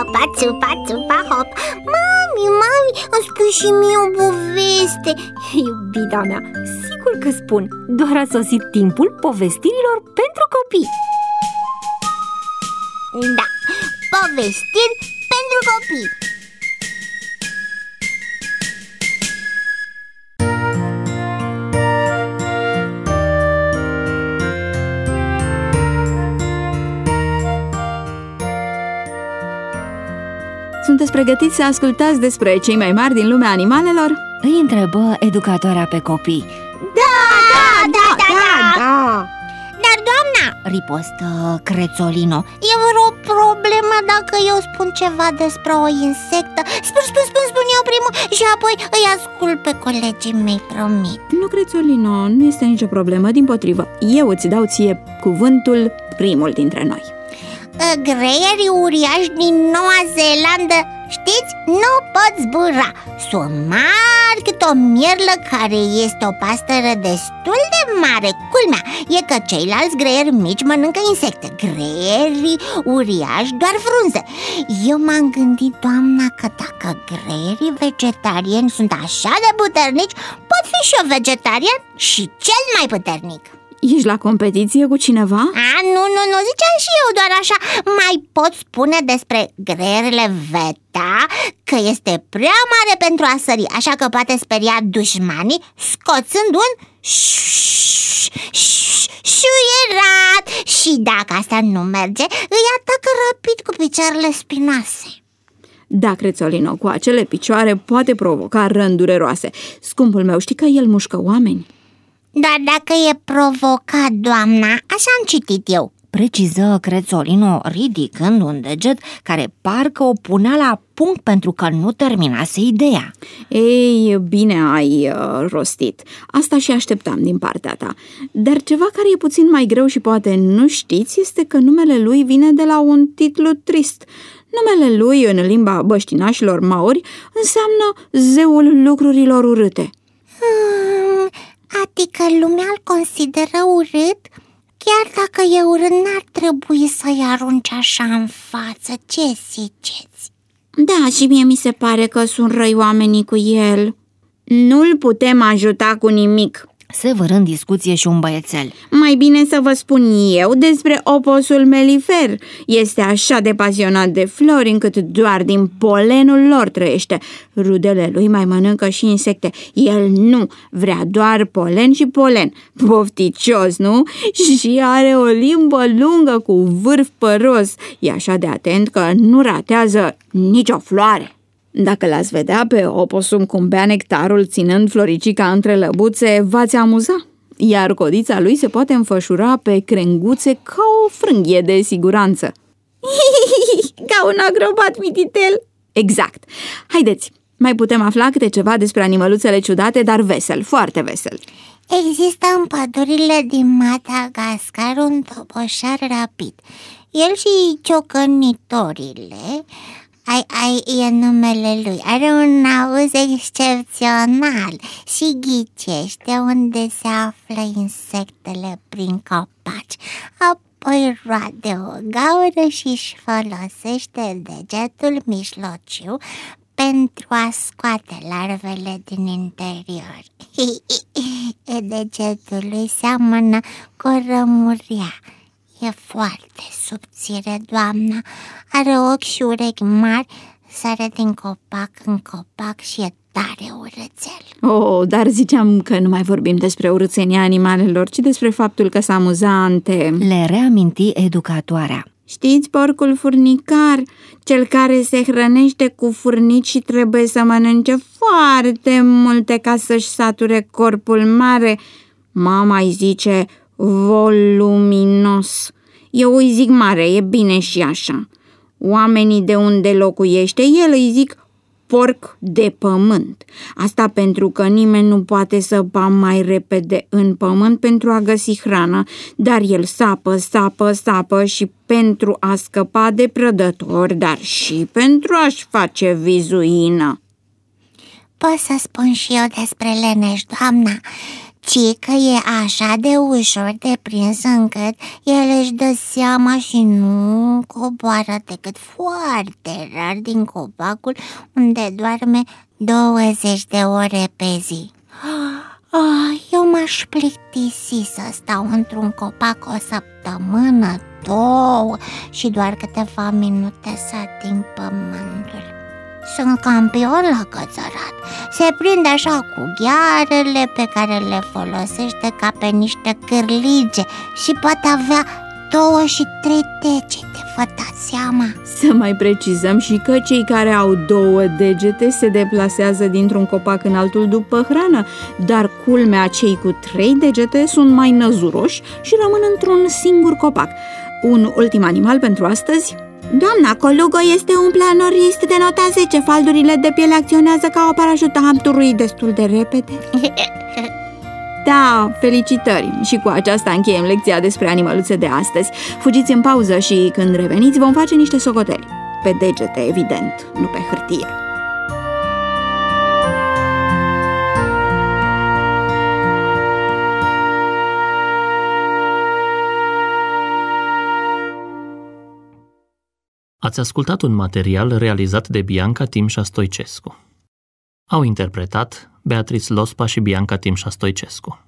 țupa, țupa, țupa, hop. Mami, îmi spui și mie o poveste. Iubita mea, sigur că spun. Doar a sosit timpul povestirilor pentru copii. Da, povestiri pentru copii. Sunteți pregătiți să ascultați despre cei mai mari din lumea animalelor? Îi întrebă educatoarea pe copii. Da. Dar, doamna, Ripostă Crețolino. e vreo problemă dacă eu spun ceva despre o insectă? Spun eu primul și apoi îi ascult pe colegii mei, promit. Nu, Crețolino, nu este nicio problemă, dimpotrivă. Eu îți dau ție cuvântul primul dintre noi. Greierii uriași din Noua Zeelandă, știți, nu pot zbura. Sunt mari cât o mierlă, care este o pasăre destul de mare. Culmea e că ceilalți greieri mici mănâncă insecte, greierii uriași doar frunze. Eu m-am gândit, doamna, că dacă greierii vegetariani sunt așa de puternici, pot fi și eu vegetarian și cel mai puternic. Ești la competiție cu cineva? Nu, ziceam și eu doar așa. Mai pot spune despre greierile Veta că este prea mare pentru a sări, așa că poate speria dușmanii scoțând un șuierat. Și dacă asta nu merge, îi atacă rapid cu picioarele spinoase. Da, Crețolino, cu acele picioare poate provoca rânduri dureroase. Scumpul meu, știi că el mușcă oameni? Dar dacă e provocat, doamna, așa am citit eu, preciză Crețolino, ridicând un deget care parcă o punea la punct pentru că nu terminase ideea. Ei, bine ai rostit. Asta și așteptam din partea ta. Dar ceva care e puțin mai greu și poate nu știți este că numele lui vine de la un titlu trist. Numele lui, în limba băștinașilor maori, înseamnă zeul lucrurilor urâte. Adică lumea îl consideră urât? Chiar dacă e urât, n-ar trebui să-i arunci așa în față. Ce ziceți? Da, și mie mi se pare că sunt răi oamenii cu el. Nu-l putem ajuta cu nimic. Se vârâ în discuție și un băiețel. Mai bine să vă spun eu despre oposul melifer. Este așa de pasionat de flori încât doar din polenul lor trăiește. Rudele lui mai mănâncă și insecte. El nu, vrea doar polen și polen. Pofticios, nu? Și are o limbă lungă cu vârf păros. E așa de atent că nu ratează nicio floare. Dacă l-ați vedea pe oposum cum bea nectarul ținând floricica între lăbuțe, v-ați amuza. Iar codița lui se poate înfășura pe crenguțe ca o frânghie de siguranță. Ca un acrobat mititel. Exact. Haideți, mai putem afla câte ceva despre animăluțele ciudate, dar vesel, foarte vesel. Există în pădurile din Madagascar un toboșar rapid. El și ciocănitorile... e numele lui. Are un auz excepțional și ghicește unde se află insectele prin copaci. Apoi roade o gaură și își folosește degetul mijlociu pentru a scoate larvele din interior. Degetul lui seamănă cu o rămurea. E foarte subțire, doamna. Are ochi și urechi mari, sare din copac în copac și e tare urățel. Oh, dar ziceam că nu mai vorbim despre urățenia animalelor, ci despre faptul că sunt amuzante. Le reaminti educatoarea. Știți porcul furnicar, cel care se hrănește cu furnici și trebuie să mănânce foarte multe ca să-și sature corpul mare? Mama îi zice voluminos. Eu îi zic mare, e bine și așa. Oamenii de unde locuiește el îi zic porc de pământ. Asta pentru că nimeni nu poate săpa mai repede în pământ pentru a găsi hrană, dar el sapă și pentru a scăpa de prădători, dar și pentru a-și face vizuină. Pot să spun și eu despre leneș, doamna. ci că e așa de ușor de prins încât el își dă seama și nu coboară decât foarte rar din copacul unde doarme 20 de ore pe zi. Eu m-aș plictisi să stau într-un copac o săptămână, 2 și doar câteva minute să ating pământul. Sunt campion la cățărat. Se prinde așa cu ghearele pe care le folosește ca pe niște cârlige și poate avea 2 și 3 degete, vă dați seama? Să mai precizăm și că cei care au 2 degete se deplasează dintr-un copac în altul după hrană, dar culmea, cei cu 3 degete sunt mai năzuroși și rămân într-un singur copac. Un ultim animal pentru astăzi? Doamna, Colugo este un planorist de nota 10. Faldurile de piele acționează ca o parașută. Am turuit destul de repede. Da, felicitări! Și cu aceasta încheiem lecția despre animăluțe de astăzi. Fugiți în pauză și când reveniți vom face niște socoteli. Pe degete, evident, nu pe hârtie. Ați ascultat un material realizat de Bianca Timșa Stoicescu. Au interpretat Beatrice Lospa și Bianca Timșa Stoicescu.